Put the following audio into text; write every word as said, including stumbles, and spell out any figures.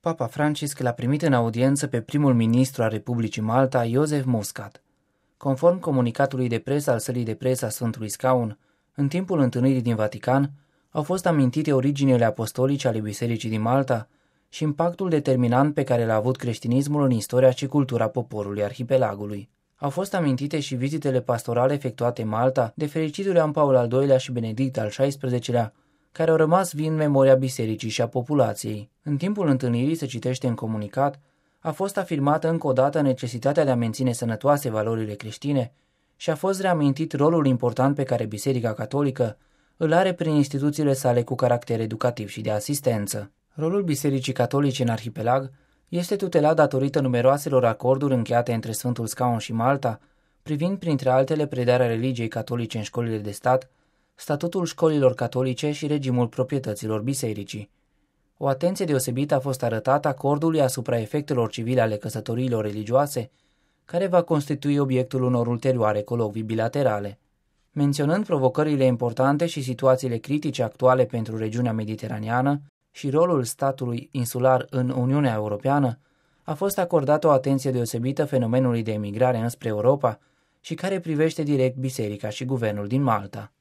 Papa Francisc l-a primit în audiență pe primul ministru al Republicii Malta, Jozef Muscat. Conform comunicatului de presă al sălii de presă a Sfântului Scaun, în timpul întâlnirii din Vatican, au fost amintite originile apostolice ale Bisericii din Malta și impactul determinant pe care l-a avut creștinismul în istoria și cultura poporului arhipelagului. Au fost amintite și vizitele pastorale efectuate în Malta de fericitul Ioan Paul al doilea și Benedict al șaisprezecelea, care au rămas vii în memoria bisericii și a populației. În timpul întâlnirii, se citește în comunicat, a fost afirmată încă o dată necesitatea de a menține sănătoase valorile creștine și a fost reamintit rolul important pe care Biserica Catolică îl are prin instituțiile sale cu caracter educativ și de asistență. Rolul Bisericii Catolice în arhipelag este tutelat datorită numeroaselor acorduri încheiate între Sfântul Scaun și Malta, privind printre altele predarea religiei catolice în școlile de stat, statutul școlilor catolice și regimul proprietăților bisericii. O atenție deosebită a fost arătată acordului asupra efectelor civile ale căsătoriilor religioase, care va constitui obiectul unor ulterioare colocvii bilaterale. Menționând provocările importante și situațiile critice actuale pentru regiunea mediteraneană și rolul statului insular în Uniunea Europeană, a fost acordată o atenție deosebită fenomenului de emigrare înspre Europa și care privește direct biserica și guvernul din Malta.